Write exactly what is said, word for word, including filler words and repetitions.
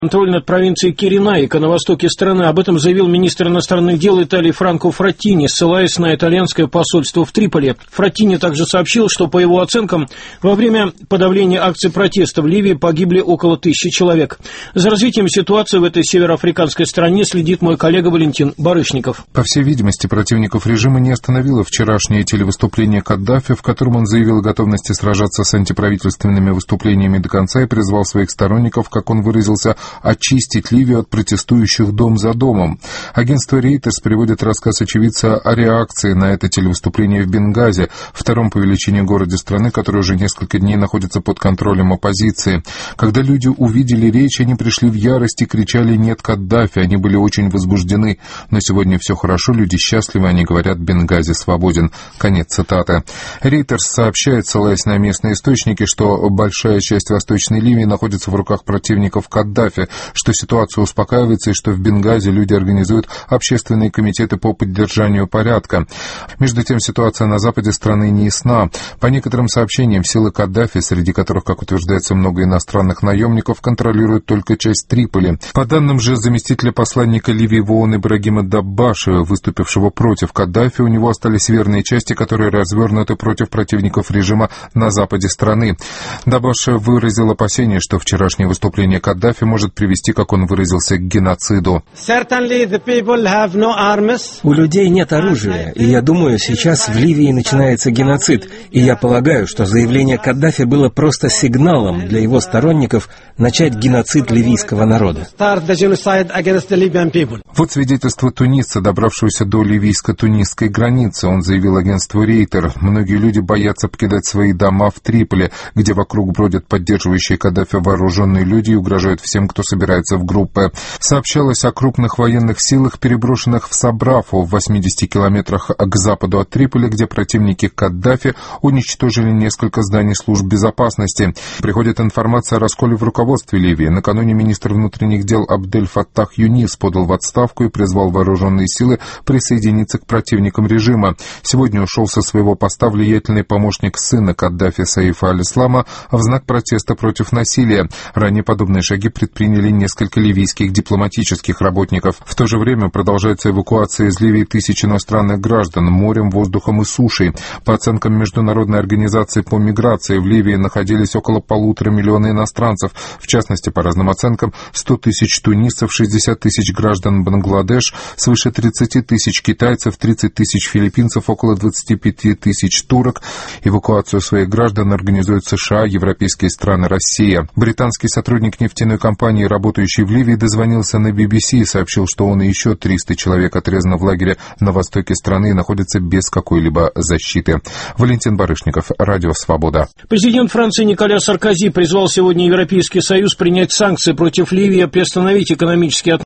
Контроль над провинцией Киренайка на востоке страны. Об этом заявил министр иностранных дел Италии Франко Фраттини, ссылаясь на итальянское посольство в Триполи. Фраттини также сообщил, что, по его оценкам, во время подавления акций протеста в Ливии погибли около тысячи человек. За развитием ситуации в этой североафриканской стране следит мой коллега Валентин Барышников. По всей видимости, противников режима не остановило вчерашнее телевыступление Каддафи, в котором он заявил о готовности сражаться с антиправительственными выступлениями до конца и призвал своих сторонников, как он выразился, очистить Ливию от протестующих дом за домом. Агентство Reuters приводит рассказ очевидца о реакции на это телевыступление в Бенгази, втором по величине городе страны, который уже несколько дней находится под контролем оппозиции. Когда люди увидели речь, они пришли в ярость и кричали «нет Каддафи», они были очень возбуждены. Но сегодня все хорошо, люди счастливы, они говорят «Бенгази свободен». Конец цитаты. Reuters сообщает, ссылаясь на местные источники, что большая часть Восточной Ливии находится в руках противников Каддафи, что ситуация успокаивается и что в Бенгази люди организуют общественные комитеты по поддержанию порядка. Между тем, ситуация на западе страны не ясна. По некоторым сообщениям, силы Каддафи, среди которых, как утверждается, много иностранных наемников, контролируют только часть Триполи. По данным же заместителя посланника Ливии в ООН Ибрагима Даббаша, выступившего против Каддафи, у него остались верные части, которые развернуты против противников режима на западе страны. Даббаш выразил опасение, что вчерашнее выступление Каддафи может привести, как он выразился, к геноциду. У людей нет оружия, и я думаю, сейчас в Ливии начинается геноцид, и я полагаю, что заявление Каддафи было просто сигналом для его сторонников начать геноцид ливийского народа. Вот свидетельство тунисца, добравшегося до ливийско-тунисской границы. Он заявил агентству Рейтер: многие люди боятся покидать свои дома в Триполи, где вокруг бродят поддерживающие Каддафи вооруженные люди и угрожают всем, кто собирается в группы. Сообщалось о крупных военных силах, переброшенных в Сабрафу, в восьмидесяти километрах к западу от Триполи, где противники Каддафи уничтожили несколько зданий служб безопасности. Приходит информация о расколе в руководстве Ливии. Накануне министр внутренних дел Абдель Фаттах Юнис подал в отставку и призвал вооруженные силы присоединиться к противникам режима. Сегодня ушел со своего поста влиятельный помощник сына Каддафи Саифа аль-Ислама в знак протеста против насилия. Ранее подобные шаги предприняли несколько ливийских дипломатических работников. В то же время продолжается эвакуация из Ливии тысяч иностранных граждан морем, воздухом и сушей. По оценкам Международной организации по миграции, в Ливии находились около полутора миллиона иностранцев. В частности, по разным оценкам, сто тысяч тунисцев, шестьдесят тысяч граждан Бангладеш, свыше тридцать тысяч китайцев, тридцать тысяч филиппинцев, около двадцать пять тысяч турок. Эвакуацию своих граждан организуют США, европейские страны, Россия. Британский сотрудник нефтяной компании, работающий в Ливии, дозвонился на би би си и сообщил, что он и еще триста человек отрезано в лагере на востоке страны и находятся без какой-либо защиты. Валентин Барышников, Радио Свобода. Президент Франции Николя Саркози призвал сегодня Европейский Союз принять санкции против Ливии, приостановить экономические отношения